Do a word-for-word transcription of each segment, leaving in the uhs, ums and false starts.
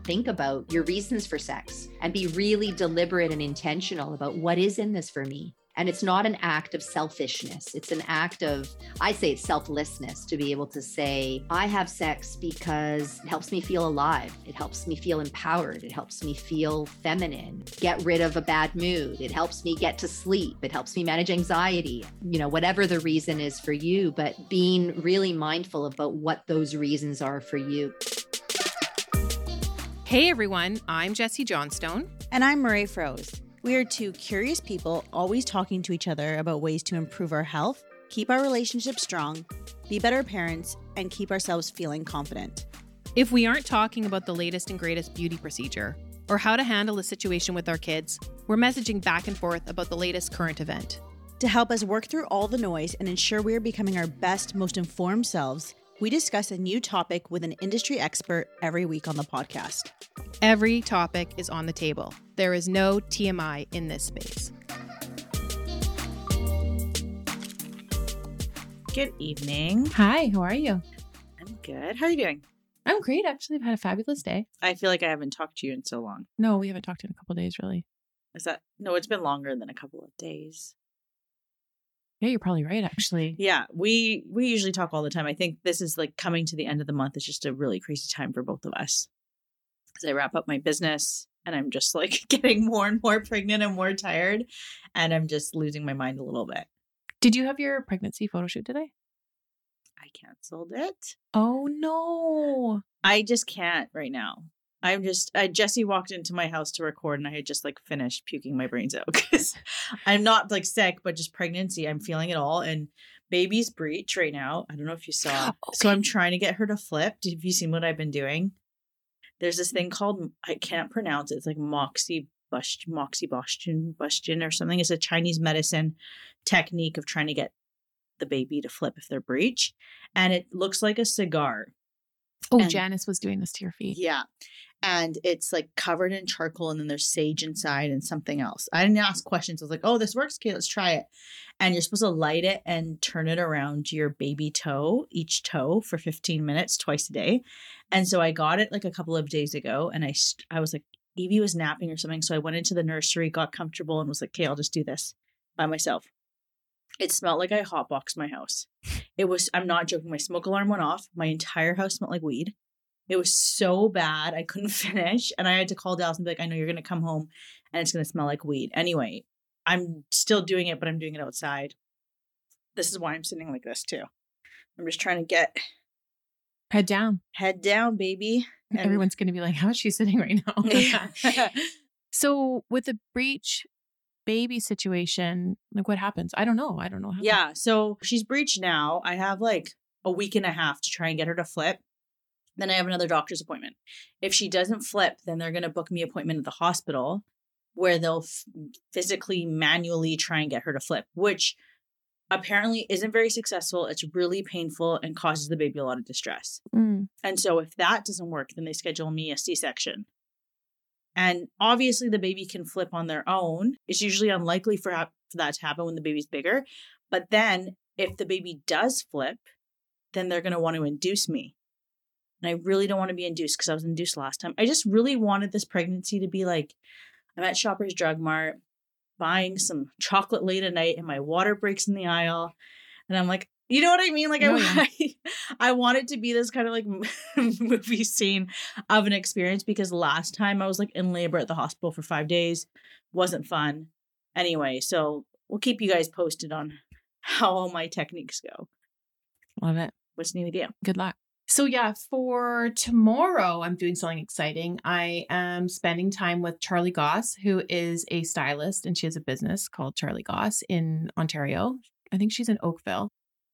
think about your reasons for sex and be really deliberate and intentional about what is in this for me. And it's not an act of selfishness. It's an act of, I say it's selflessness, to be able to say, I have sex because it helps me feel alive. It helps me feel empowered. It helps me feel feminine, get rid of a bad mood. It helps me get to sleep. It helps me manage anxiety, you know, whatever the reason is for you, but being really mindful about what those reasons are for you. Hey everyone, I'm Jessie Johnstone. And I'm Murray Froese. We are two curious people always talking to each other about ways to improve our health, keep our relationships strong, be better parents, and keep ourselves feeling confident. If we aren't talking about the latest and greatest beauty procedure or how to handle a situation with our kids, we're messaging back and forth about the latest current event. To help us work through all the noise and ensure we are becoming our best, most informed selves, we discuss a new topic with an industry expert every week on the podcast. Every topic is on the table. There is no T M I in this space. Good evening. Hi, how are you? I'm good. How are you doing? I'm great, actually. I've had a fabulous day. I feel like I haven't talked to you in so long. No, we haven't talked in a couple of days, really. Is that? No, it's been longer than a couple of days. Yeah, you're probably right, actually. Yeah, we we usually talk all the time. I think this is like coming to the end of the month. It's just a really crazy time for both of us. As I wrap up my business and I'm just like getting more and more pregnant and more tired. And I'm just losing my mind a little bit. Did you have your pregnancy photo shoot today? I canceled it. Oh, no. I just can't right now. I'm just, I, Jessie walked into my house to record and I had just like finished puking my brains out because I'm not like sick, but just pregnancy. I'm feeling it all. And baby's breech right now. I don't know if you saw. Okay. So I'm trying to get her to flip. Have you seen what I've been doing? There's this thing called, I can't pronounce it. It's like moxie bust, moxibustion, bustion or something. It's a Chinese medicine technique of trying to get the baby to flip if they're breech. And it looks like a cigar. Oh, and, Janice was doing this to your feet. Yeah. And it's like covered in charcoal and then there's sage inside and something else. I didn't ask questions. I was like, oh, this works. Okay, let's try it. And you're supposed to light it and turn it around your baby toe, each toe for fifteen minutes, twice a day. And so I got it like a couple of days ago and I, I was like, Evie was napping or something. So I went into the nursery, got comfortable and was like, okay, I'll just do this by myself. It smelled like I hotboxed my house. It was, I'm not joking. My smoke alarm went off. My entire house smelled like weed. It was so bad. I couldn't finish. And I had to call Dallas and be like, I know you're going to come home and it's going to smell like weed. Anyway, I'm still doing it, but I'm doing it outside. This is why I'm sitting like this too. I'm just trying to get head down, head down, baby. And everyone's going to be like, how is she sitting right now? So with the breech baby situation, like what happens? I don't know. I don't know. How yeah. So she's breached now. I have like a week and a half to try and get her to flip. Then I have another doctor's appointment. If she doesn't flip, then they're going to book me an appointment at the hospital where they'll f- physically, manually try and get her to flip, which apparently isn't very successful. It's really painful and causes the baby a lot of distress. Mm. And so if that doesn't work, then they schedule me a C-section. And obviously the baby can flip on their own. It's usually unlikely for, ha- for that to happen when the baby's bigger. But then if the baby does flip, then they're going to want to induce me. And I really don't want to be induced because I was induced last time. I just really wanted this pregnancy to be like, I'm at Shoppers Drug Mart buying some chocolate late at night and my water breaks in the aisle. And I'm like, you know what I mean? Like, oh, I, yeah. I, I want it to be this kind of like movie scene of an experience because last time I was like in labor at the hospital for five days. Wasn't fun. Anyway, so we'll keep you guys posted on how all my techniques go. Love it. What's new with you? Good luck. So yeah, for tomorrow, I'm doing something exciting. I am spending time with Charlie Goss, who is a stylist, and she has a business called Charlie Goss in Ontario. I think she's in Oakville.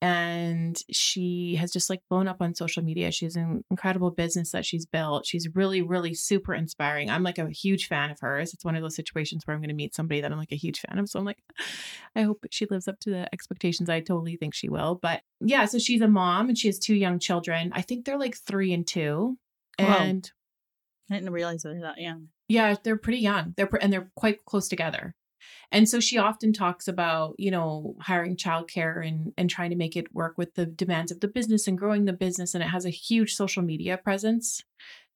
And she has just like blown up on social media. She has an incredible business that she's built. She's really, really super inspiring. I'm like a huge fan of hers. It's one of those situations where I'm going to meet somebody that I'm like a huge fan of. So I'm like, I hope she lives up to the expectations. I totally think she will. But yeah, so she's a mom and she has two young children. I think they're like three and two. And I didn't realize they're that young. Yeah, they're pretty young. They're pre- and they're quite close together. And so she often talks about, you know, hiring childcare and, and trying to make it work with the demands of the business and growing the business. And it has a huge social media presence.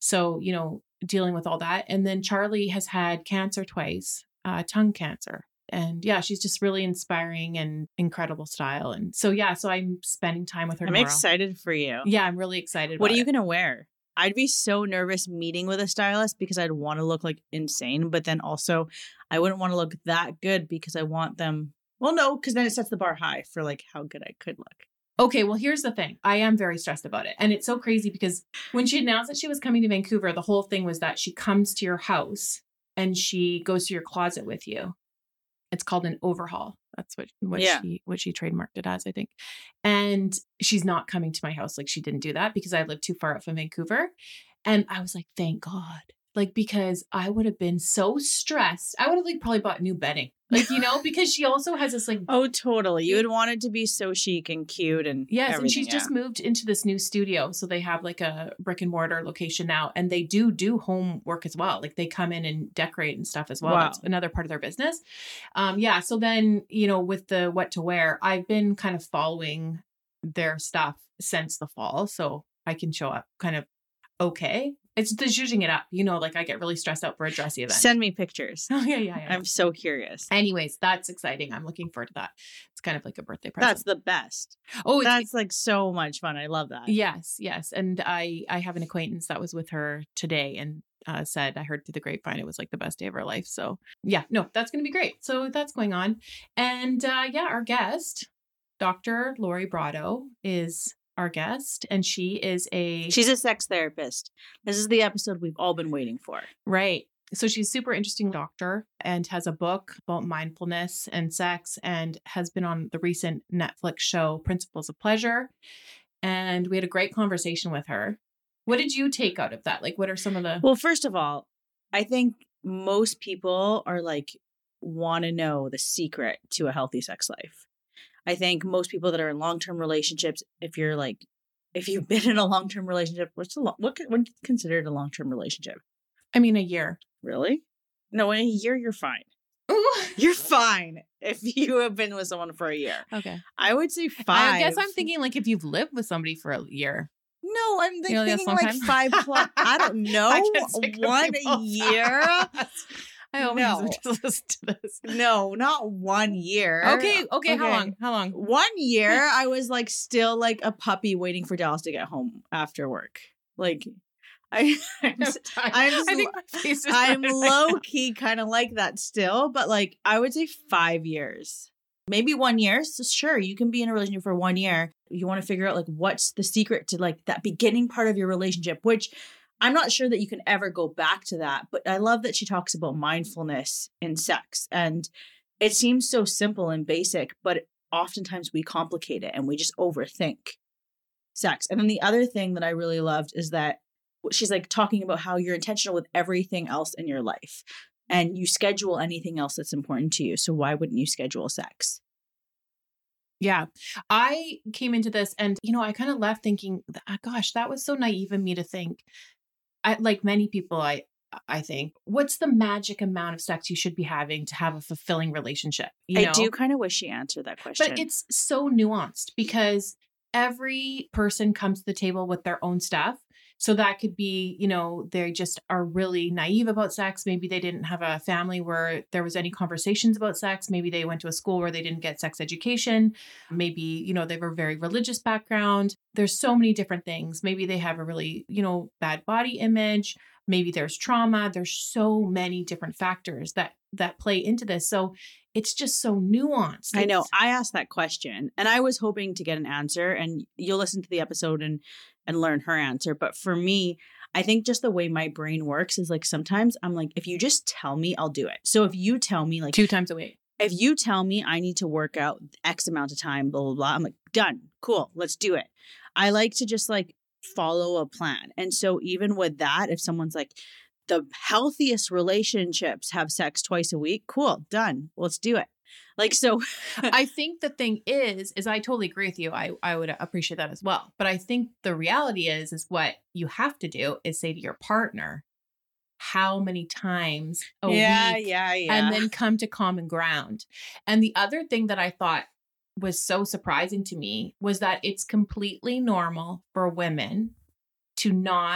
So, you know, dealing with all that. And then Charlie has had cancer twice, uh, tongue cancer. And yeah, she's just really inspiring and incredible style. And so, yeah, so I'm spending time with her I'm tomorrow. excited for you. Yeah, I'm really excited. What about are you it. going to wear? I'd be so nervous meeting with a stylist because I'd want to look like insane. But then also I wouldn't want to look that good because I want them. Well, no, because then it sets the bar high for like how good I could look. Okay, well, here's the thing. I am very stressed about it. And it's so crazy because when she announced that she was coming to Vancouver, the whole thing was that she comes to your house and she goes to your closet with you. It's called an overhaul. That's what what Yeah. she what she trademarked it as, I think. And she's not coming to my house. Like, she didn't do that because I live too far out from Vancouver. And I was like, thank God. Like, because I would have been so stressed. I would have like probably bought new bedding. Like, you know, because she also has this like Oh, totally. You would want it to be so chic and cute and yes, and everything, she's just yeah. moved into this new studio. So they have like a brick and mortar location now, and they do do home work as well. Like, they come in and decorate and stuff as well. Wow. That's another part of their business. Um, yeah. So then, you know, with the what to wear, I've been kind of following their stuff since the fall. So I can show up kind of okay. It's the zhuzhing it up. You know, like I get really stressed out for a dressy event. Send me pictures. Oh, yeah, yeah, yeah. I'm so curious. Anyways, that's exciting. I'm looking forward to that. It's kind of like a birthday present. That's the best. oh, it's, That's like so much fun. I love that. Yes, yes. And I I have an acquaintance that was with her today and uh, said, I heard through the grapevine it was like the best day of her life. So yeah, no, that's going to be great. So that's going on. And uh, yeah, our guest, Doctor Lori Brotto, is our guest, and she is a She's a sex therapist. This is the episode we've all been waiting for. right. So she's a super interesting doctor and has a book about mindfulness and sex and has been on the recent Netflix show Principles of Pleasure. And we had a great conversation with her. What did you take out of that? Like, what are some of the... Well, first of all, I think most people are like, want to know the secret to a healthy sex life. I think most people that are in long-term relationships, if you're like, if you've been in a long-term relationship, what's a lo- what what's considered a long-term relationship? I mean, a year. Really? No, in a year, you're fine. Ooh. You're fine if you have been with someone for a year. Okay. I would say five. I guess I'm thinking like if you've lived with somebody for a year. No, I'm like, You know, that's thinking long like time? five plus. I don't know. I get sick of One people year. fast. I hope No. no. just listen to this. No, not one year. Okay, okay, how long? How long? One year, I was like still like a puppy waiting for Dallas to get home after work. Like, I, I'm, s- I'm, just I think lo- my face is I'm red right low now. key kind of like that still, but like I would say five years, maybe one year. So sure, you can be in a relationship for one year. You want to figure out like what's the secret to like that beginning part of your relationship, which I'm not sure that you can ever go back to that. But I love that she talks about mindfulness in sex, and it seems so simple and basic, but oftentimes we complicate it and we just overthink sex. And then the other thing that I really loved is that she's like talking about how you're intentional with everything else in your life and you schedule anything else that's important to you. So why wouldn't you schedule sex? Yeah. I came into this and, you know, I kind of left thinking, ah, gosh, that was so naive of me to think. I, like many people, I I think, what's the magic amount of sex you should be having to have a fulfilling relationship? You I know? do kind of wish she answered that question. But it's so nuanced because every person comes to the table with their own stuff. So that could be, you know, they just are really naive about sex. Maybe they didn't have a family where there was any conversations about sex. Maybe they went to a school where they didn't get sex education. Maybe, you know, they have a very religious background. There's so many different things. Maybe they have a really, you know, bad body image. Maybe there's trauma. There's so many different factors that that play into this. So it's just so nuanced. I know. It's- I asked that question and I was hoping to get an answer, and you'll listen to the episode and and learn her answer. But for me, I think just the way my brain works is like sometimes I'm like, if you just tell me, I'll do it. So if you tell me like two times a week. if you tell me I need to work out X amount of time, blah, blah, blah, I'm like, done. Cool. Let's do it. I like to just like follow a plan. And so even with that, if someone's like, the healthiest relationships have sex twice a week, cool, done. Let's do it. Like, so I think the thing is, is I totally agree with you. I, I would appreciate that as well. But I think the reality is, is what you have to do is say to your partner, how many times a yeah, week, yeah, yeah. and then come to common ground. And the other thing that I thought was so surprising to me was that it's completely normal for women to not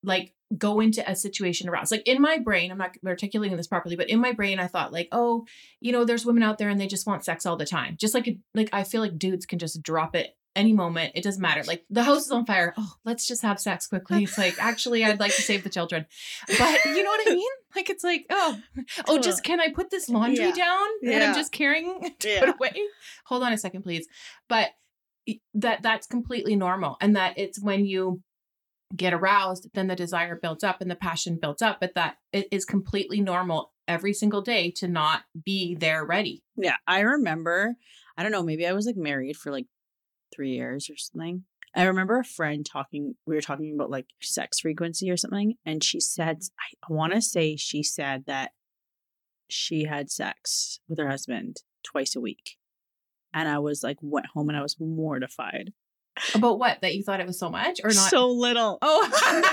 like go into a situation aroused. Like in my brain, I'm not articulating this properly, but in my brain, I thought like, oh, you know, there's women out there and they just want sex all the time. Just like, a, like, I feel like dudes can just drop it any moment. It doesn't matter. Like the house is on fire. Oh, let's just have sex quickly. It's like, actually, I'd like to save the children. But you know what I mean? Like, it's like, oh, oh, just can I put this laundry Yeah. down that Yeah. I'm just carrying to Yeah. put away? Hold on a second, please. But that that's completely normal. And that it's when you get aroused, then the desire builds up and the passion builds up. But that it is completely normal every single day to not be there ready. Yeah. I remember, I don't know, maybe I was like married for like three years or something. I remember a friend talking, we were talking about like sex frequency or something. And she said, I want to say she said that she had sex with her husband twice a week. And I was like, went home and I was mortified. About what? That you thought it was so much or not? So little. Oh.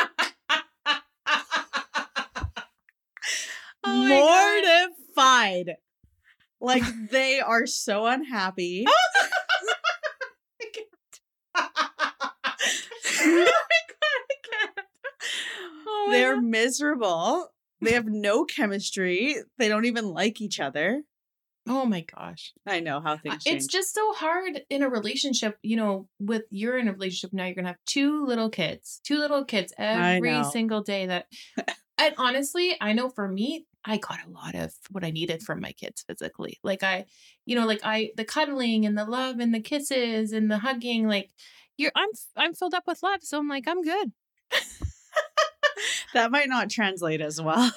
Oh my Mortified. Like they are so unhappy. Oh my God, I can't. Oh my They're God. miserable. They have no chemistry. They don't even like each other. Oh my gosh. I know how things change. It's just so hard in a relationship, you know, with you're in a relationship now, you're going to have two little kids, two little kids every know. single day that, and honestly, I know for me, I got a lot of what I needed from my kids physically. Like I, you know, like I, the cuddling and the love and the kisses and the hugging, like you're, I'm, I'm filled up with love. So I'm like, I'm good. That might not translate as well.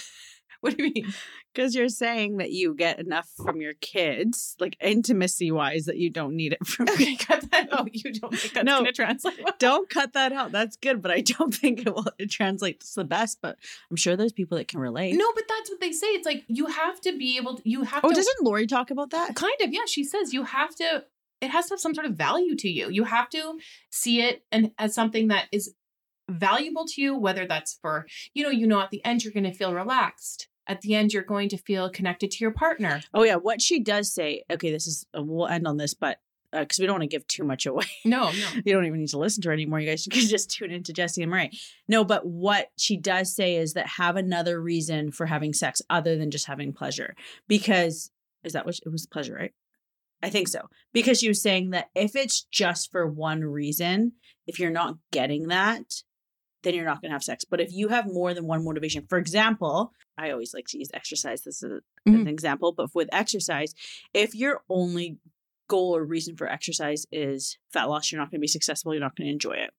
What do you mean? Because you're saying that you get enough from your kids, like intimacy wise, that you don't need it from me. Okay, cut that out. You don't think that's No. going to translate well? Don't cut that out. That's good, but I don't think it will it translates the best. But I'm sure there's people that can relate. No, but that's what they say. It's like you have to be able to, you have Oh, to. doesn't Lori talk about that? Kind of, yeah. She says you have to, it has to have some sort of value to you. You have to see it and as something that is valuable to you, whether that's for, you know, you know, at the end, you're going to feel relaxed. At the end, you're going to feel connected to your partner. Oh, yeah. What she does say, okay, this is, uh, we'll end on this, but because we don't want to give too much away. No, no. You don't even need to listen to her anymore. You guys can just tune into Jessie and Murray. No, but what she does say is that have another reason for having sex other than just having pleasure. Because, is that what she, it was pleasure, right? I think so. Because she was saying that if it's just for one reason, if you're not getting that, then you're not going to have sex. But if you have more than one motivation, for example, I always like to use exercise. This is a, Mhm. an example, but with exercise, if your only goal or reason for exercise is fat loss, you're not going to be successful. You're not going to enjoy it.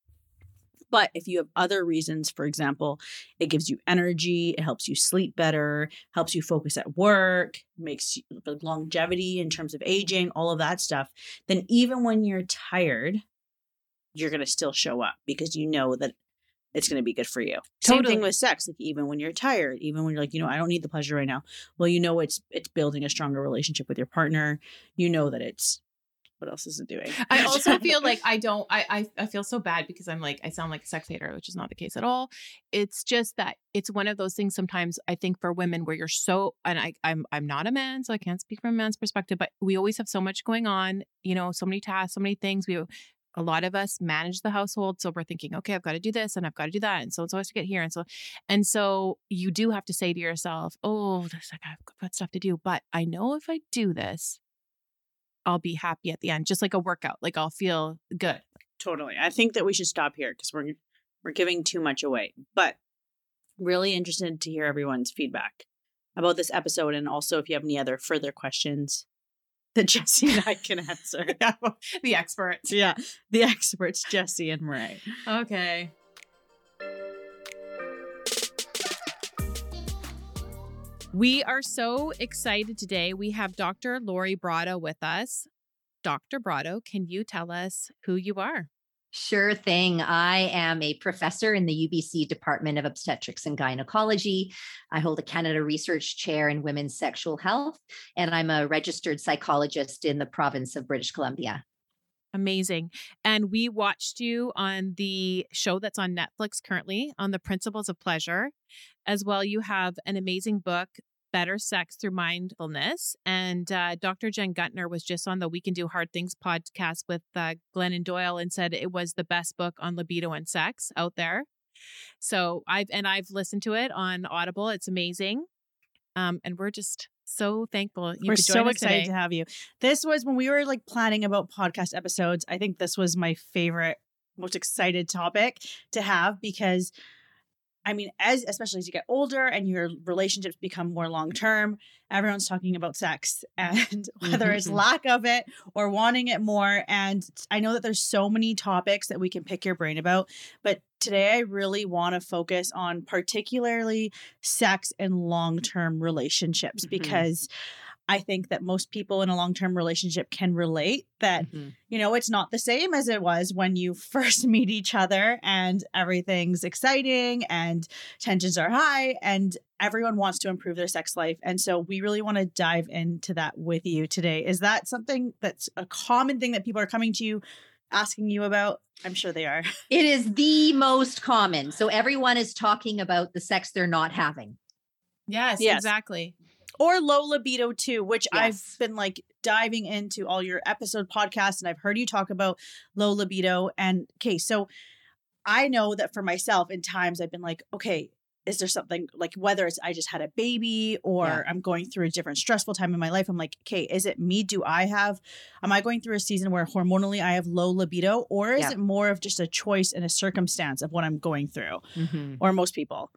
But if you have other reasons, for example, it gives you energy, it helps you sleep better, helps you focus at work, makes you longevity in terms of aging, all of that stuff, then even when you're tired, you're going to still show up because you know that it's going to be good for you. Same Totally. thing with sex. Like even when you're tired, even when you're like, you know, I don't need the pleasure right now. Well, you know, it's it's building a stronger relationship with your partner. You know that it's, what else is it doing? I also feel like I don't, I, I, I feel so bad because I'm like, I sound like a sex hater, which is not the case at all. It's just that it's one of those things sometimes I think for women where you're so, and I, I'm, I'm not a man, so I can't speak from a man's perspective, but we always have so much going on, you know, so many tasks, so many things. We A lot of us manage the household. So we're thinking, okay, I've got to do this and I've got to do that. And so it's always to get here. And so, and so you do have to say to yourself, oh, there's like, I've got stuff to do, but I know if I do this, I'll be happy at the end, just like a workout. Like I'll feel good. Totally. I think that we should stop here because we're we're giving too much away. But really interested to hear everyone's feedback about this episode. And also if you have any other further questions that Jessie and I can answer. The experts. Yeah. The experts, Jessie and Murray. Okay. We are so excited today. We have Doctor Lori Brotto with us. Doctor Brotto, can you tell us who you are? Sure thing. I am a professor in the U B C Department of Obstetrics and Gynecology. I hold a Canada Research Chair in Women's Sexual Health, and I'm a registered psychologist in the province of British Columbia. Amazing. And we watched you on the show that's on Netflix currently on the Principles of Pleasure. As well, you have an amazing book, Better Sex Through Mindfulness. And uh, Doctor Jen Guttner was just on the We Can Do Hard Things podcast with uh, Glennon Doyle and said it was the best book on libido and sex out there. So I've, and I've listened to it on Audible. It's amazing. Um, and we're just so thankful you We're could join so us excited today. to have you. This was when we were like planning about podcast episodes. I think this was my favorite, most excited topic to have because I mean, as especially as you get older and your relationships become more long term, everyone's talking about sex and whether it's Mhm. lack of it or wanting it more. And I know that there's so many topics that we can pick your brain about, but today I really want to focus on particularly sex and long term relationships Mhm. because I think that most people in a long-term relationship can relate that, Mhm. you know, it's not the same as it was when you first meet each other and everything's exciting and tensions are high and everyone wants to improve their sex life. And so we really want to dive into that with you today. Is that something that's a common thing that people are coming to you asking you about? I'm sure they are. It is the most common. So everyone is talking about the sex they're not having. Yes, Yes. exactly. Or low libido too, which I've Yes. been like diving into all your episode podcasts and I've heard you talk about low libido. And okay, so I know that for myself in times I've been like, okay, is there something like whether it's I just had a baby or Yeah. I'm going through a different stressful time in my life, I'm like, okay, is it me? Do I have, am I going through a season where hormonally I have low libido or is Yeah. it more of just a choice and a circumstance of what I'm going through Mhm. or most people?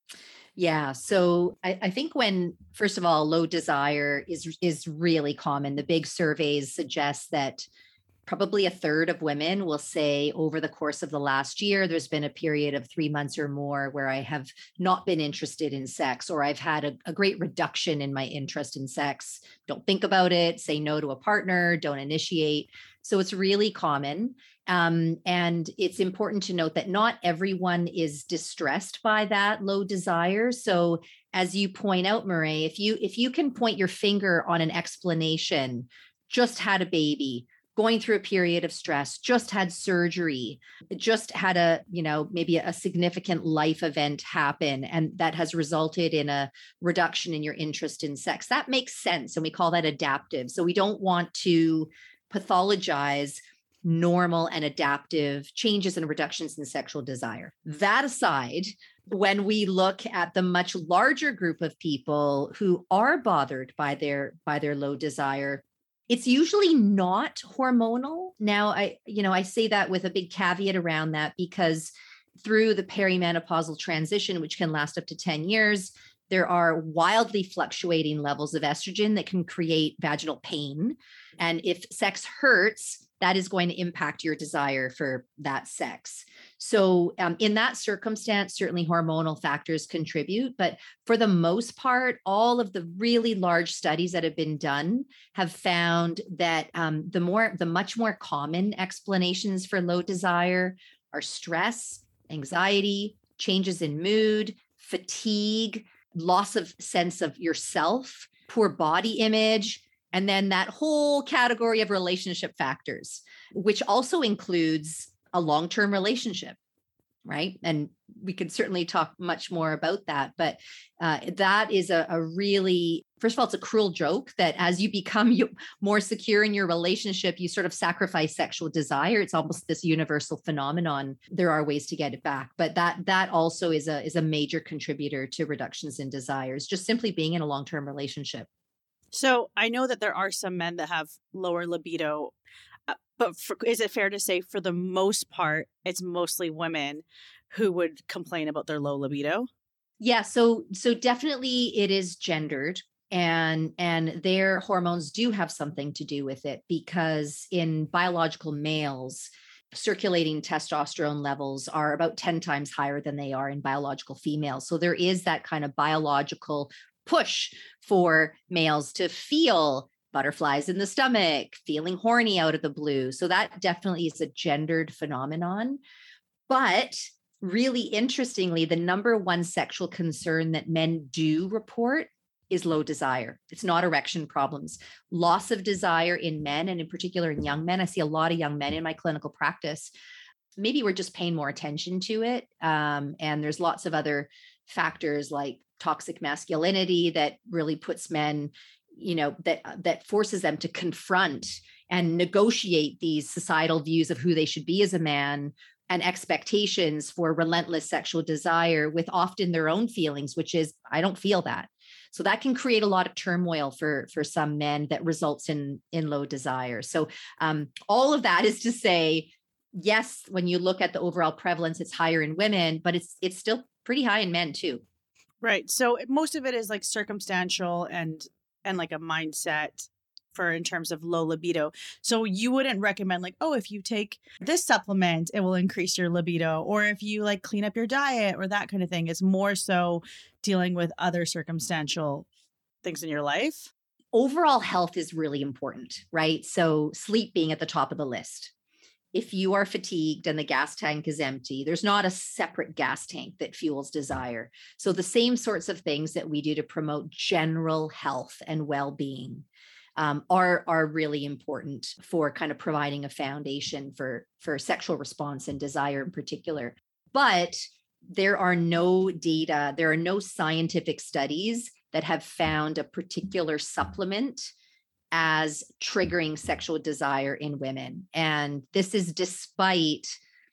Yeah. So I, I think when, first of all, low desire is is really common. The big surveys suggest that probably a third of women will say over the course of the last year, there's been a period of three months or more where I have not been interested in sex, or I've had a, a great reduction in my interest in sex. Don't think about it, say no to a partner, don't initiate. So it's really common. Um, and it's important to note that not everyone is distressed by that low desire. So as you point out, Murray, if you if you can point your finger on an explanation, just had a baby, going through a period of stress, just had surgery, just had a, you know, maybe a significant life event happen, and that has resulted in a reduction in your interest in sex. That makes sense. And we call that adaptive. So we don't want to pathologize normal and adaptive changes and reductions in sexual desire. That aside, when we look at the much larger group of people who are bothered by their by their low desire, it's usually not hormonal. Now, I, you know, I say that with a big caveat around that because through the perimenopausal transition, which can last up to ten years, there are wildly fluctuating levels of estrogen that can create vaginal pain. And if sex hurts, that is going to impact your desire for that sex. So um, in that circumstance, certainly hormonal factors contribute. But for the most part, all of the really large studies that have been done have found that um, the more, the much more common explanations for low desire are stress, anxiety, changes in mood, fatigue, loss of sense of yourself, poor body image, and then that whole category of relationship factors, which also includes a long-term relationship, right? And we could certainly talk much more about that. But uh, that is a, a really, first of all, it's a cruel joke that as you become you, more secure in your relationship, you sort of sacrifice sexual desire. It's almost this universal phenomenon. There are ways to get it back, but that that also is a is a major contributor to reductions in desires, just simply being in a long-term relationship. So I know that there are some men that have lower libido, uh, but for, is it fair to say for the most part, it's mostly women who would complain about their low libido? Yeah, so so definitely it is gendered, and and their hormones do have something to do with it because in biological males, circulating testosterone levels are about ten times higher than they are in biological females. So there is that kind of biological push for males to feel butterflies in the stomach, feeling horny out of the blue. So that definitely is a gendered phenomenon. But really interestingly, the number one sexual concern that men do report is low desire. It's not erection problems. Loss of desire in men, and in particular in young men. I see a lot of young men in my clinical practice. Maybe we're just paying more attention to it. Um, and there's lots of other factors like toxic masculinity that really puts men, you know, that that forces them to confront and negotiate these societal views of who they should be as a man and expectations for relentless sexual desire with often their own feelings, which is, I don't feel that. So that can create a lot of turmoil for, for some men that results in, in low desire. So um, all of that is to say, yes, when you look at the overall prevalence, it's higher in women, but it's it's still pretty high in men too. Right. So most of it is like circumstantial and and like a mindset for in terms of low libido. So you wouldn't recommend like, oh, if you take this supplement, it will increase your libido, or if you like clean up your diet or that kind of thing. It's more so dealing with other circumstantial things in your life. Overall health is really important, right? So sleep being at the top of the list. If you are fatigued and the gas tank is empty, there's not a separate gas tank that fuels desire. So the same sorts of things that we do to promote general health and well-being um, are, are really important for kind of providing a foundation for, for sexual response and desire in particular. But there are no data, there are no scientific studies that have found a particular supplement as triggering sexual desire in women. And this is despite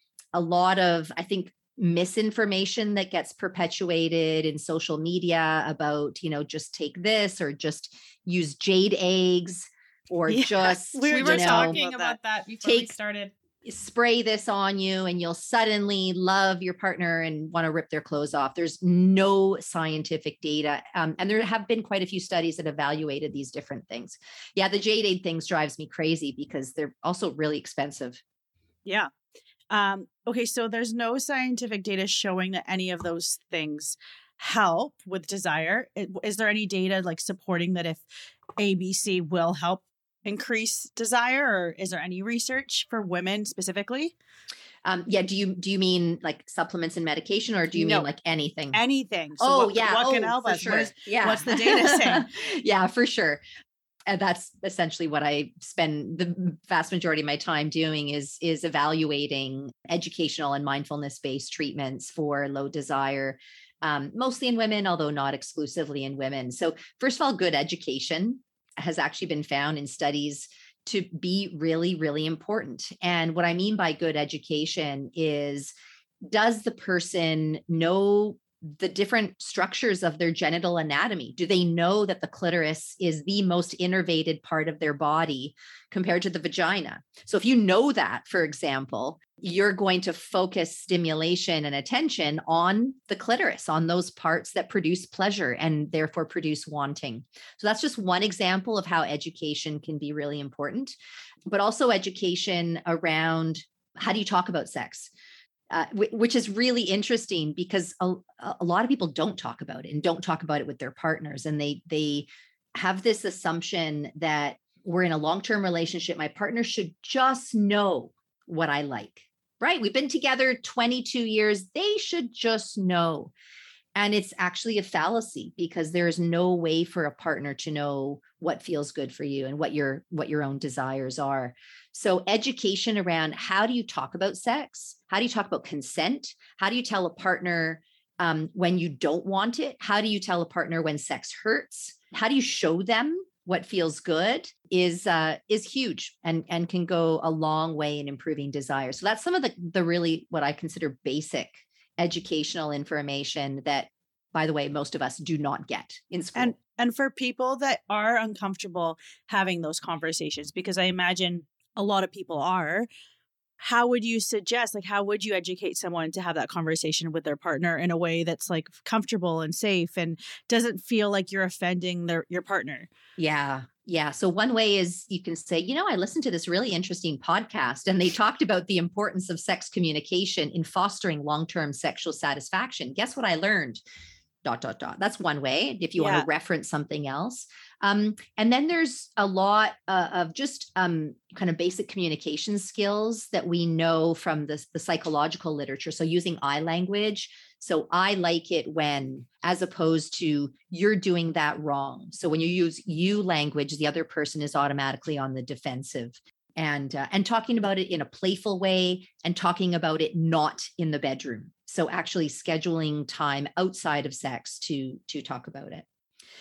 a lot of, I think, misinformation that gets perpetuated in social media about, you know, just take this or just use jade eggs or Yeah, just, We you were know, talking about that before we take- started. spray this on you and you'll suddenly love your partner and want to rip their clothes off. There's no scientific data. Um, and there have been quite a few studies that evaluated these different things. Yeah, the jade egg things drives me crazy because they're also really expensive. Yeah. Um, okay. So there's no scientific data showing that any of those things help with desire. Is there any data like supporting that if A B C will help increase desire, or is there any research for women specifically? Um, yeah. Do you, do you mean like supplements and medication, or do you No. mean like anything? Anything. So oh what, yeah. what can oh, help for us? sure. What is, yeah. What's the data saying? yeah, for sure. And that's essentially what I spend the vast majority of my time doing is, is evaluating educational and mindfulness-based treatments for low desire, um, mostly in women, although not exclusively in women. So first of all, good education has actually been found in studies to be really, really important. And what I mean by good education is, does the person know the different structures of their genital anatomy? Do they know that the clitoris is the most innervated part of their body compared to the vagina? So if you know that, for example, you're going to focus stimulation and attention on the clitoris, on those parts that produce pleasure and therefore produce wanting. So that's just one example of how education can be really important, but also education around how do you talk about sex? Uh, w- which is really interesting because a, a lot of people don't talk about it and don't talk about it with their partners. And they, they have this assumption that we're in a long-term relationship. My partner should just know what I like, right? We've been together twenty-two years. They should just know. And it's actually a fallacy because there is no way for a partner to know what feels good for you and what your, what your own desires are. So education around how do you talk about sex? How do you talk about consent? How do you tell a partner um, when you don't want it? How do you tell a partner when sex hurts? How do you show them what feels good is uh, is huge and, and can go a long way in improving desire. So that's some of the, the really what I consider basic educational information that, by the way, most of us do not get in school. And and for people that are uncomfortable having those conversations, because I imagine a lot of people are, how would you suggest, like, how would you educate someone to have that conversation with their partner in a way that's like comfortable and safe and doesn't feel like you're offending their your partner? Yeah. Yeah. So one way is you can say, you know, I listened to this really interesting podcast and they talked about the importance of sex communication in fostering long-term sexual satisfaction. Guess what I learned? Dot, dot, dot. That's one way if you Yeah. want to reference something else. Um, and then there's a lot uh, of just um, kind of basic communication skills that we know from the, the psychological literature. So using I language. So I like it when, as opposed to you're doing that wrong. So when you use you language, the other person is automatically on the defensive. And, uh, and talking about it in a playful way and talking about it not in the bedroom. So actually scheduling time outside of sex to, to talk about it.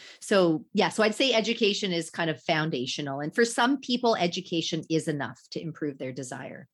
So yeah, so I'd say education is kind of foundational. And for some people, education is enough to improve their desire.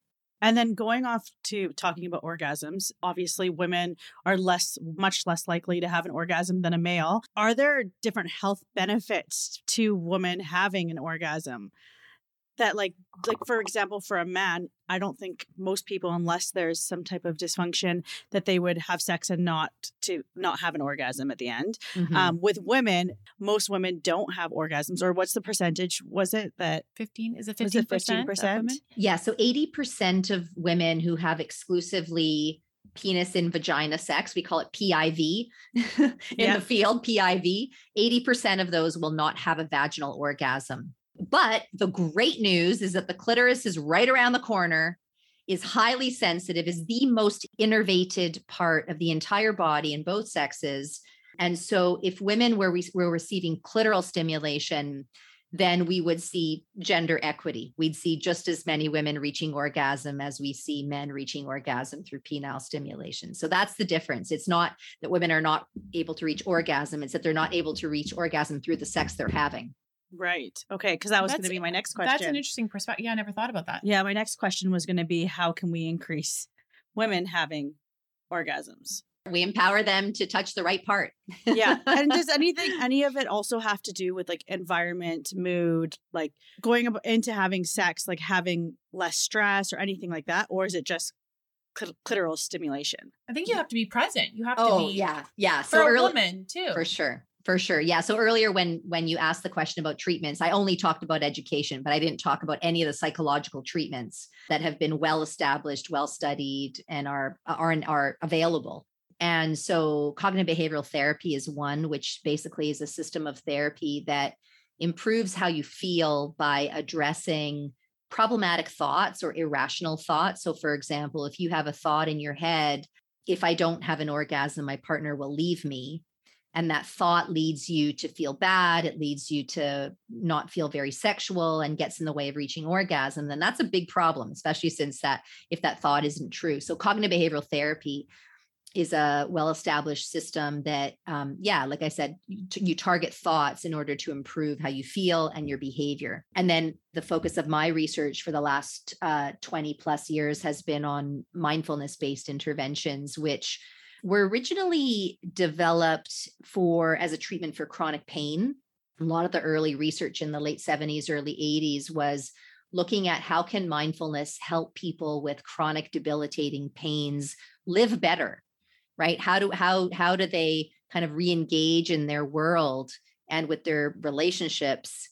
And then going off to talking about orgasms, obviously women are less, much less likely to have an orgasm than a male. Are there different health benefits to women having an orgasm? That like, like for example, for a man, I don't think most people, unless there's some type of dysfunction, that they would have sex and not to not have an orgasm at the end. Mhm. Um, with women, most women don't have orgasms. Or what's the percentage? Was it that fifteen is it was fifteen it fifteen percent of percent? women? Yeah, so eighty percent of women who have exclusively penis in vagina sex, we call it P I V in Yeah. the field, P I V, eighty percent of those will not have a vaginal orgasm. But the great news is that the clitoris is right around the corner, is highly sensitive, is the most innervated part of the entire body in both sexes. And so if women were, re- were receiving clitoral stimulation, then we would see gender equity. We'd see just as many women reaching orgasm as we see men reaching orgasm through penile stimulation. So that's the difference. It's not that women are not able to reach orgasm, it's that they're not able to reach orgasm through the sex they're having. Right. Okay. Because that was going to That's- be my next question. That's an interesting perspective. Yeah, I never thought about that. Yeah. My next question was going to be, how can we increase women having orgasms? We empower them to touch the right part. Yeah. And does anything, any of it also have to do with like environment, mood, like going ab- into having sex, like having less stress or anything like that? Or is it just clit- clitoral stimulation? I think you have to be present. You have to Oh, be yeah. Yeah. for So a early, woman too. for sure. For sure. Yeah. So earlier when when you asked the question about treatments, I only talked about education, but I didn't talk about any of the psychological treatments that have been well established, well studied, and are are are available. And so cognitive behavioral therapy is one, which basically is a system of therapy that improves how you feel by addressing problematic thoughts or irrational thoughts. So for example, if you have a thought in your head, if I don't have an orgasm, my partner will leave me. And that thought leads you to feel bad. It leads you to not feel very sexual and gets in the way of reaching orgasm. Then that's a big problem, especially since that if that thought isn't true. So cognitive behavioral therapy is a well-established system that, um, yeah, like I said, you, you target thoughts in order to improve how you feel and your behavior. And then the focus of my research for the last uh, twenty plus years has been on mindfulness-based interventions, which were originally developed for as a treatment for chronic pain. A lot of the early research in the late seventies, early eighties was looking at how can mindfulness help people with chronic debilitating pains live better, right? How do how how do they kind of re-engage in their world and with their relationships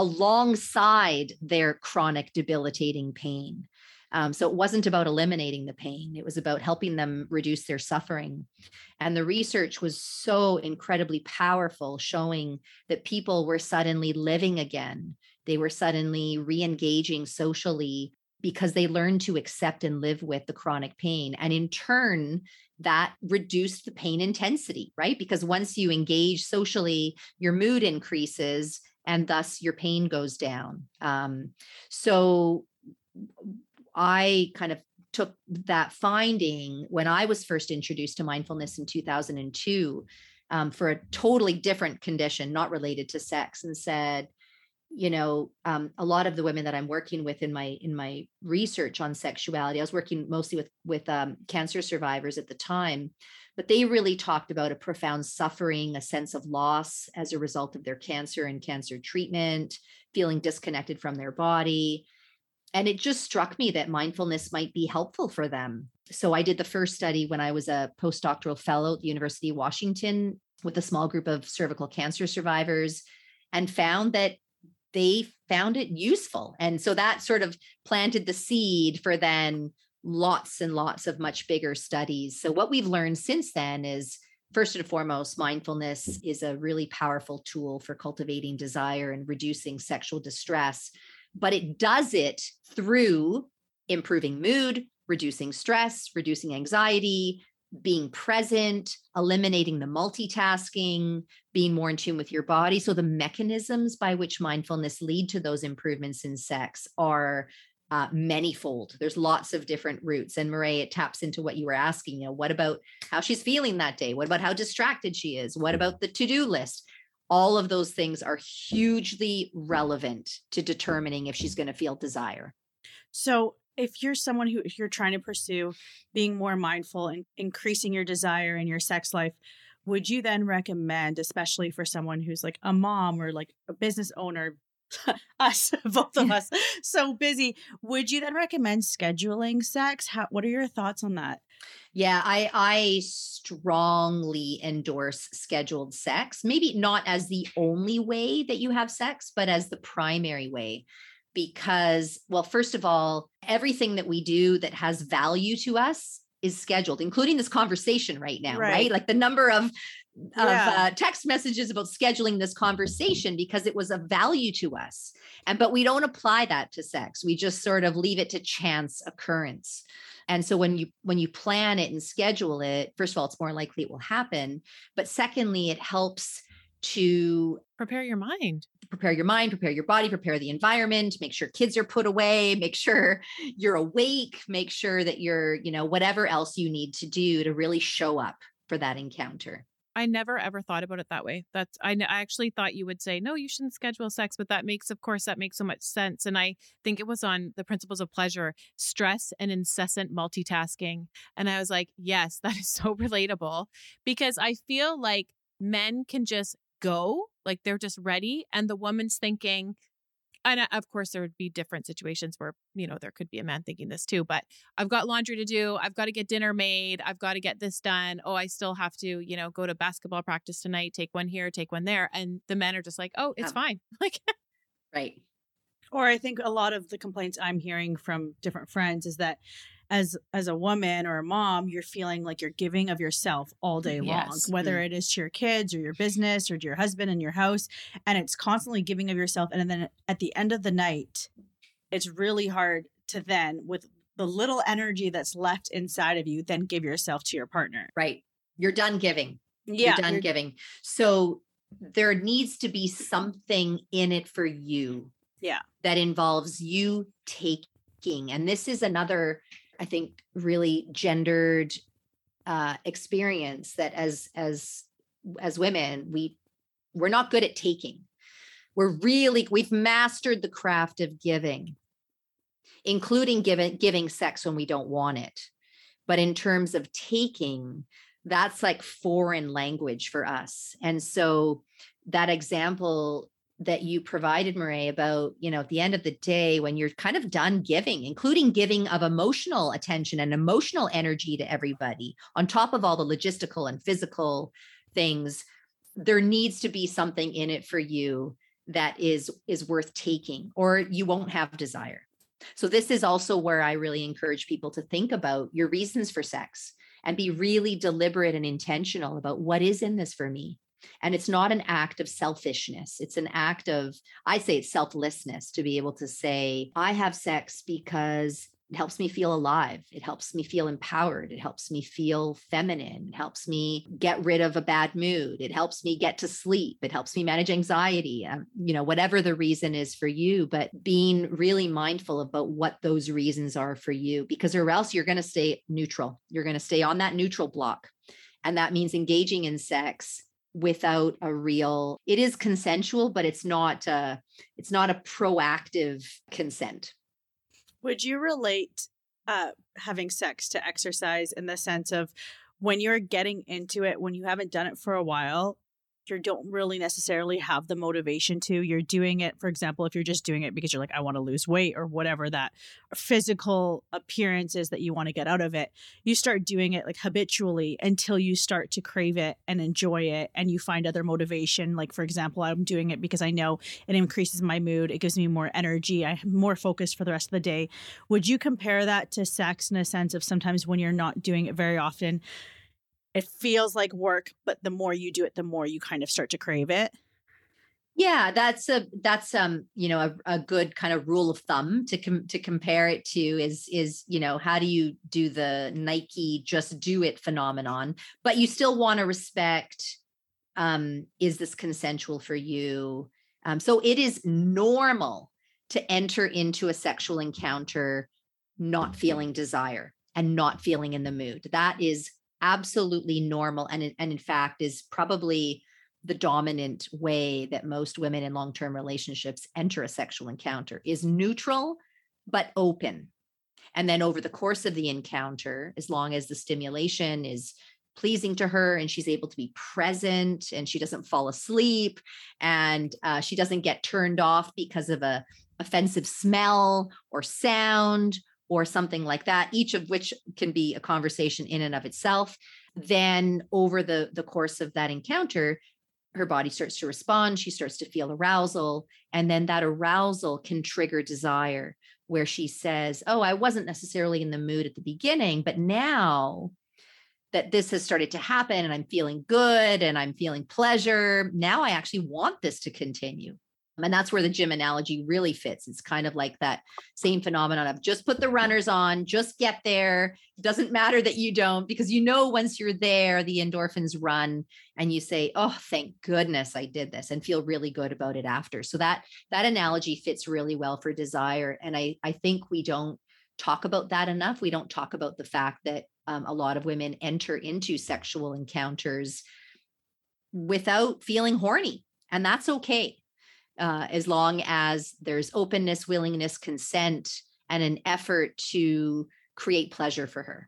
alongside their chronic debilitating pain? Um, so it wasn't about eliminating the pain. It was about helping them reduce their suffering. And the research was so incredibly powerful, showing that people were suddenly living again. They were suddenly re-engaging socially because they learned to accept and live with the chronic pain. And in turn, that reduced the pain intensity, right? Because once you engage socially, your mood increases and thus your pain goes down. Um, so I kind of took that finding when I was first introduced to mindfulness in two thousand two um, for a totally different condition, not related to sex, and said, you know, um, a lot of the women that I'm working with in my in my research on sexuality, I was working mostly with with um, cancer survivors at the time, but they really talked about a profound suffering, a sense of loss as a result of their cancer and cancer treatment, feeling disconnected from their body. And it just struck me that mindfulness might be helpful for them. So I did the first study when I was a postdoctoral fellow at the University of Washington with a small group of cervical cancer survivors and found that they found it useful. And so that sort of planted the seed for then lots and lots of much bigger studies. So what we've learned since then is, first and foremost, mindfulness is a really powerful tool for cultivating desire and reducing sexual distress. But it does it through improving mood, reducing stress, reducing anxiety, being present, eliminating the multitasking, being more in tune with your body. So the mechanisms by which mindfulness lead to those improvements in sex are uh, manyfold. There's lots of different routes. And Marae, it taps into what you were asking. You know, what about how she's feeling that day? What about how distracted she is? What about the to-do list? All of those things are hugely relevant to determining if she's going to feel desire. So If you're someone who if you're trying to pursue being more mindful and increasing your desire in your sex life, would you then recommend, especially for someone who's like a mom or like a business owner, us, both of us, so busy, would you then recommend scheduling sex? How, what are your thoughts on that? Yeah, I I strongly endorse scheduled sex. Maybe not as the only way that you have sex, but as the primary way. Because, well, first of all, everything that we do that has value to us is scheduled, including this conversation right now, right? Right. Like the number of of Yeah. uh, text messages about scheduling this conversation because it was of value to us. And but we don't apply that to sex. We just sort of leave it to chance occurrence. And so when you when you plan it and schedule it, first of all, it's more likely it will happen. But secondly, it helps to Prepare your mind. prepare your mind, prepare your body, prepare the environment, make sure kids are put away, make sure you're awake, make sure that you're, you know, whatever else you need to do to really show up for that encounter. I never ever thought about it that way. That's I, n- I actually thought you would say, no, you shouldn't schedule sex, but that makes, of course, that makes so much sense. And I think it was on the principles of pleasure, stress and incessant multitasking. And I was like, yes, that is so relatable because I feel like men can just go, like they're just ready. And the woman's thinking, and uh, of course, there would be different situations where, you know, there could be a man thinking this too, but I've got laundry to do. I've got to get dinner made. I've got to get this done. Oh, I still have to, you know, go to basketball practice tonight, take one here, take one there. And the men are just like, oh, it's Um, fine. Like, right. Or I think a lot of the complaints I'm hearing from different friends is that as as a woman or a mom, you're feeling like you're giving of yourself all day long, Yes. whether Mm. it is to your kids or your business or to your husband and your house. And it's constantly giving of yourself. And then at the end of the night, it's really hard to then, with the little energy that's left inside of you, then give yourself to your partner. Right. You're done giving. Yeah. You're done you're- giving. So there needs to be something in it for you Yeah. that involves you taking. And this is another, I think, really gendered uh, experience that as as as women, we we're not good at taking. We're really we've mastered the craft of giving, including giving giving sex when we don't want it. But in terms of taking, that's like foreign language for us. And so that example that you provided, Murray, about, you know, at the end of the day, when you're kind of done giving, including giving of emotional attention and emotional energy to everybody, on top of all the logistical and physical things, there needs to be something in it for you that is is worth taking, or you won't have desire. So this is also where I really encourage people to think about your reasons for sex and be really deliberate and intentional about what is in this for me. And it's not an act of selfishness. It's an act of, I say it's selflessness, to be able to say, I have sex because it helps me feel alive. It helps me feel empowered. It helps me feel feminine. It helps me get rid of a bad mood. It helps me get to sleep. It helps me manage anxiety, um, you know, whatever the reason is for you, but being really mindful about what those reasons are for you, because or else you're going to stay neutral. You're going to stay on that neutral block. And that means engaging in sex without a real, it is consensual, but it's not a, it's not a proactive consent. Would you relate uh, having sex to exercise in the sense of when you're getting into it, when you haven't done it for a while, you don't really necessarily have the motivation to, you're doing it, for example, if you're just doing it because you're like, I want to lose weight or whatever that physical appearance is that you want to get out of it, you start doing it like habitually until you start to crave it and enjoy it and you find other motivation. Like, for example, I'm doing it because I know it increases my mood. It gives me more energy. I have more focus for the rest of the day. Would you compare that to sex in a sense of sometimes when you're not doing it very often, it feels like work, but the more you do it, the more you kind of start to crave it? Yeah, that's a that's um you know a, a good kind of rule of thumb to com- to compare it to is is you know, how do you do the Nike just do it phenomenon, but you still want to respect, um is this consensual for you? Um so it is normal to enter into a sexual encounter not feeling desire and not feeling in the mood. That is absolutely normal, and and in fact is probably the dominant way that most women in long-term relationships enter a sexual encounter, is neutral but open. And then over the course of the encounter, as long as the stimulation is pleasing to her and she's able to be present and she doesn't fall asleep and uh, she doesn't get turned off because of a offensive smell or sound or something like that, each of which can be a conversation in and of itself, then over the, the course of that encounter, her body starts to respond. She starts to feel arousal. And then that arousal can trigger desire where she says, oh, I wasn't necessarily in the mood at the beginning, but now that this has started to happen and I'm feeling good and I'm feeling pleasure, now I actually want this to continue. And that's where the gym analogy really fits. It's kind of like that same phenomenon of just put the runners on, just get there. It doesn't matter that you don't, because you know, once you're there, the endorphins run and you say, oh, thank goodness I did this, and feel really good about it after. So that, that analogy fits really well for desire. And I, I think we don't talk about that enough. We don't talk about the fact that um, a lot of women enter into sexual encounters without feeling horny, and that's okay. Uh, as long as there's openness, willingness, consent, and an effort to create pleasure for her.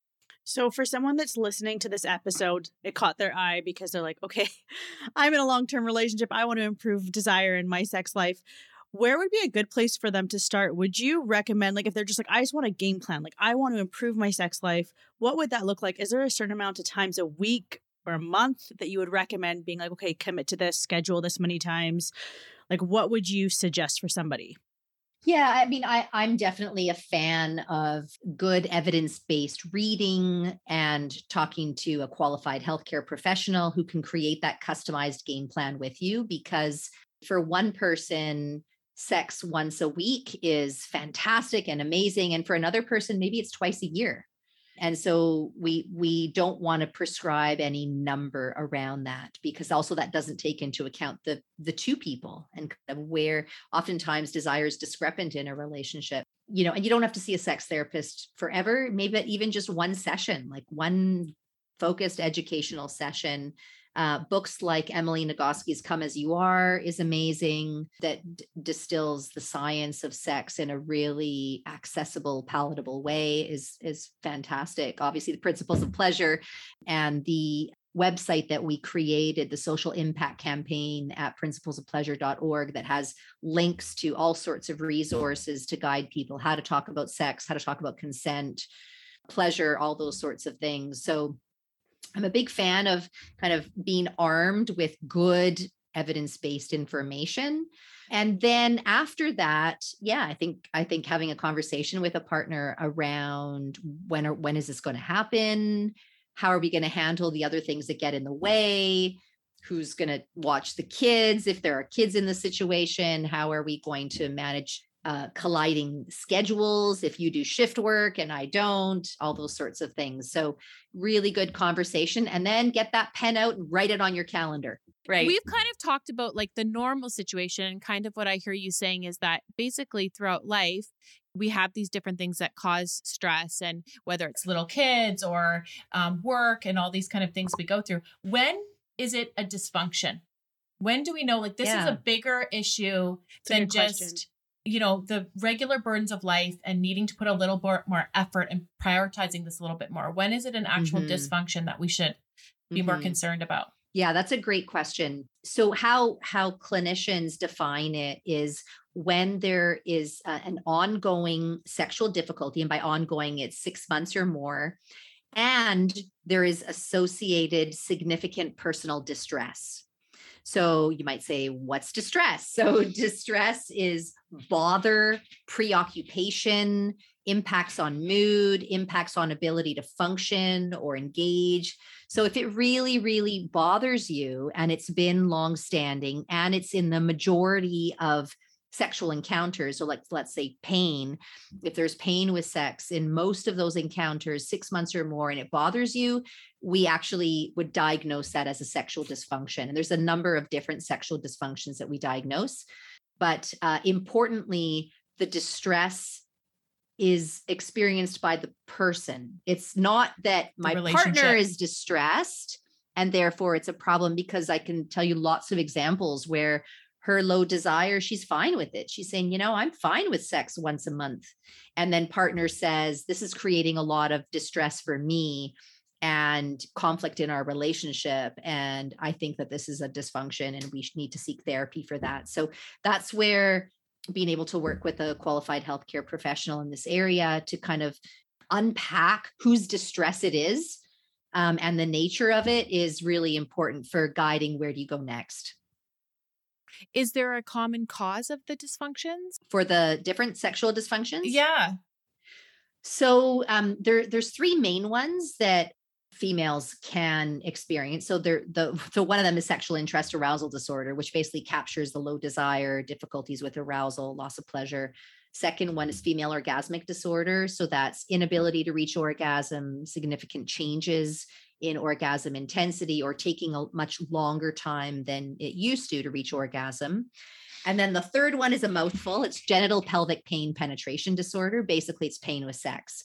So for someone that's listening to this episode, it caught their eye because they're like, okay, I'm in a long-term relationship. I want to improve desire in my sex life. Where would be a good place for them to start? Would you recommend, like, if they're just like, I just want a game plan, like I want to improve my sex life, what would that look like? Is there a certain amount of times a week or a month that you would recommend being like, okay, commit to this, schedule this many times? Like, what would you suggest for somebody? Yeah, I mean, I, I'm definitely a fan of good evidence-based reading and talking to a qualified healthcare professional who can create that customized game plan with you. Because for one person, sex once a week is fantastic and amazing. And for another person, maybe it's twice a year. And so we we don't want to prescribe any number around that, because also that doesn't take into account the the two people and kind of where oftentimes desire is discrepant in a relationship. You know, and you don't have to see a sex therapist forever, maybe even just one session, like one focused educational session. Uh, books like Emily Nagoski's Come As You Are is amazing, that d- distills the science of sex in a really accessible, palatable way, is, is fantastic. Obviously, the Principles of Pleasure and the website that we created, the social impact campaign at principles of pleasure dot org, that has links to all sorts of resources to guide people how to talk about sex, how to talk about consent, pleasure, all those sorts of things. So I'm a big fan of kind of being armed with good evidence-based information. And then after that, yeah, I think I think having a conversation with a partner around when or when is this going to happen? How are we going to handle the other things that get in the way? Who's going to watch the kids if there are kids in the situation? How are we going to manage uh, colliding schedules if you do shift work and I don't? All those sorts of things. So really good conversation, and then get that pen out and write it on your calendar. Right. We've kind of talked about like the normal situation, and kind of what I hear you saying is that basically throughout life, we have these different things that cause stress, and whether it's little kids or um, work and all these kind of things we go through. When is it a dysfunction? When do we know like this Yeah. is a bigger issue It's a than good just, question. you know, the regular burdens of life and needing to put a little more, more effort and prioritizing this a little bit more? When is it an actual Mhm. dysfunction that we should be more Mhm. concerned about? Yeah, that's a great question. So how how clinicians define it is when there is uh, an ongoing sexual difficulty, and by ongoing, it's six months or more, and there is associated significant personal distress. So you might say, what's distress? So distress is bother, preoccupation, impacts on mood, impacts on ability to function or engage. So if it really, really bothers you and it's been longstanding and it's in the majority of sexual encounters, so like let's say pain, if there's pain with sex in most of those encounters, six months or more, and it bothers you, we actually would diagnose that as a sexual dysfunction. And there's a number of different sexual dysfunctions that we diagnose. But uh, importantly, the distress is experienced by the person. It's not that my relationship. partner is distressed and therefore it's a problem, because I can tell you lots of examples where her low desire, she's fine with it. She's saying, you know, I'm fine with sex once a month. And then partner says, this is creating a lot of distress for me and conflict in our relationship. And I think that this is a dysfunction and we need to seek therapy for that. So that's where being able to work with a qualified healthcare professional in this area to kind of unpack whose distress it is um, and the nature of it is really important for guiding where do you go next. Is there a common cause of the dysfunctions? For the different sexual dysfunctions? Yeah. So um, there, there's three main ones that females can experience. So there, the so one of them is sexual interest arousal disorder, which basically captures the low desire, difficulties with arousal, loss of pleasure. Second one is female orgasmic disorder. So that's inability to reach orgasm, significant changes in orgasm intensity, or taking a much longer time than it used to to reach orgasm. And then the third one is a mouthful. It's genital pelvic pain penetration disorder. Basically, it's pain with sex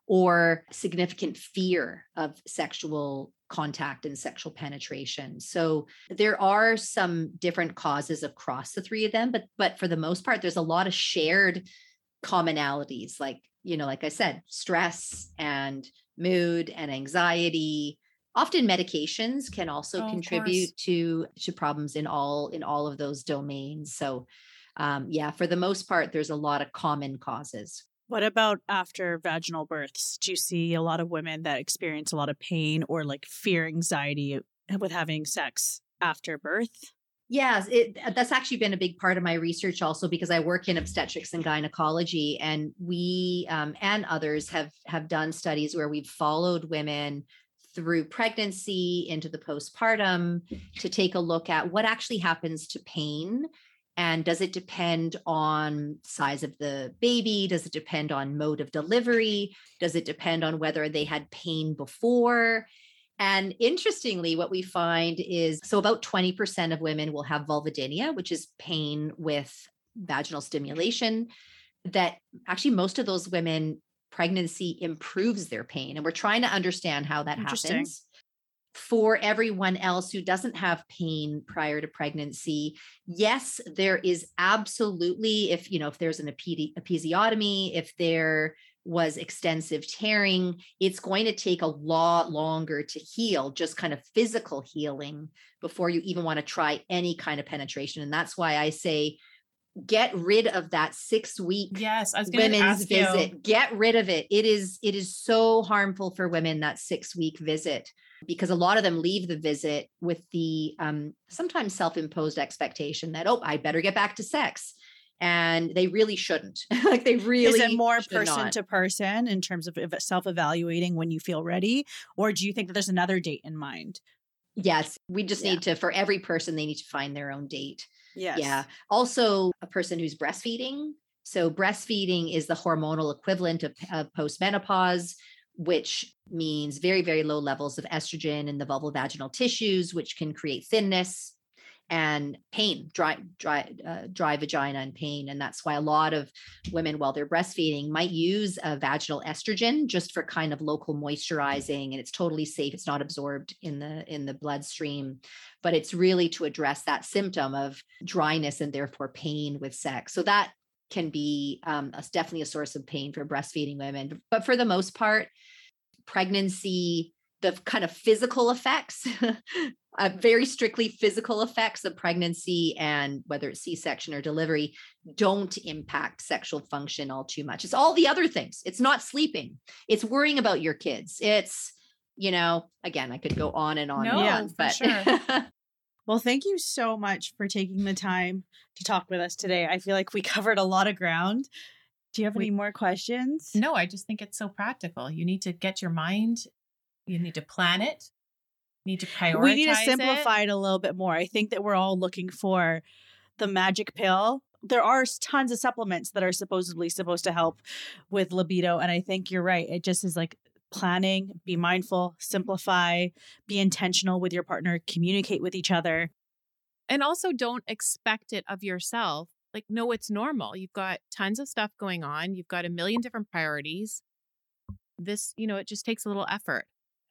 or significant fear of sexual contact and sexual penetration. So there are some different causes across the three of them, but but for the most part, there's a lot of shared commonalities, like, you know, like I said, stress and mood and anxiety. Often medications can also Oh, contribute to, to problems in all in all of those domains. So um, yeah, for the most part, there's a lot of common causes. What about after vaginal births? Do you see a lot of women that experience a lot of pain or like fear, anxiety with having sex after birth? Yes, it, that's actually been a big part of my research also, because I work in obstetrics and gynecology, and we um, and others have have done studies where we've followed women through pregnancy into the postpartum to take a look at what actually happens to pain. And does it depend on size of the baby? Does it depend on mode of delivery? Does it depend on whether they had pain before? And interestingly, what we find is, so about twenty percent of women will have vulvodynia, which is pain with vaginal stimulation, that actually most of those women, pregnancy improves their pain. And we're trying to understand how that happens. For everyone else who doesn't have pain prior to pregnancy, yes, there is absolutely, if, you know, if there's an epi- episiotomy, if there was extensive tearing, it's going to take a lot longer to heal, just kind of physical healing, before you even want to try any kind of penetration. And that's why I say, get rid of that six week yes, I was going to women's ask visit. You. Get rid of it. It is, it is so harmful for women, that six week visit, because a lot of them leave the visit with the um, sometimes self-imposed expectation that, oh, I better get back to sex. And they really shouldn't. Like they really Is it more should person not. to person in terms of self-evaluating when you feel ready? Or do you think that there's another date in mind? Yes, we just Yeah. need to, for every person, they need to find their own date. Yes. Yeah. Also, a person who's breastfeeding. So breastfeeding is the hormonal equivalent of, of postmenopause, which means very, very low levels of estrogen in the vulvovaginal tissues, which can create thinness and pain, dry, dry, uh, dry vagina and pain. And that's why a lot of women, while they're breastfeeding, might use a vaginal estrogen just for kind of local moisturizing, and it's totally safe. It's not absorbed in the in the bloodstream, but it's really to address that symptom of dryness and therefore pain with sex. So that can be um, a, definitely a source of pain for breastfeeding women. But for the most part, pregnancy, the kind of physical effects, uh, very strictly physical effects of pregnancy, and whether it's C-section or delivery, don't impact sexual function all too much. It's all the other things. It's not sleeping. It's worrying about your kids. It's, you know, again, I could go on and on No, and on, for but sure. Well, thank you so much for taking the time to talk with us today. I feel like we covered a lot of ground. Do you have We- any more questions? No, I just think it's so practical. You need to get your mind, you need to plan it, you need to prioritize We need to it. simplify it a little bit more. I think that we're all looking for the magic pill. There are tons of supplements that are supposedly supposed to help with libido. And I think you're right. It just is like planning, be mindful, simplify, be intentional with your partner, communicate with each other. And also don't expect it of yourself. Like, no, it's normal. You've got tons of stuff going on. You've got a million different priorities. This, you know, it just takes a little effort.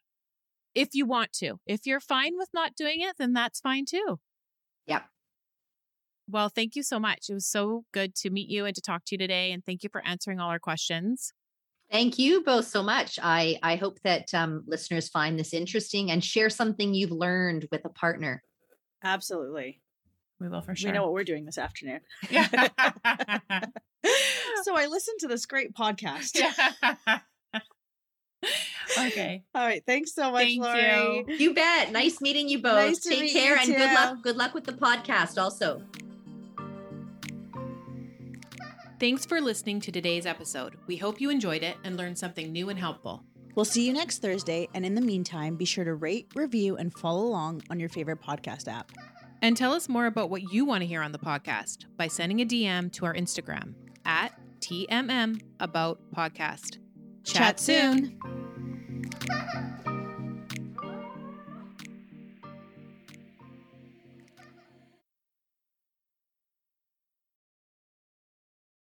If you want to. If you're fine with not doing it, then that's fine too. Yep. Well, thank you so much. It was so good to meet you and to talk to you today. And thank you for answering all our questions. Thank you both so much. I, I hope that um, listeners find this interesting and share something you've learned with a partner. Absolutely. We will for sure. We know what we're doing this afternoon. Yeah. So I listened to this great podcast. Yeah. Okay. All right. Thanks so much, Thank Lori. you. You bet. Nice meeting you both. Nice to Take meet care you and too. good luck. Good luck with the podcast also. Thanks for listening to today's episode. We hope you enjoyed it and learned something new and helpful. We'll see you next Thursday. And in the meantime, be sure to rate, review, and follow along on your favorite podcast app. And tell us more about what you want to hear on the podcast by sending a D M to our Instagram at T M M About Podcast. Chat, Chat soon. soon.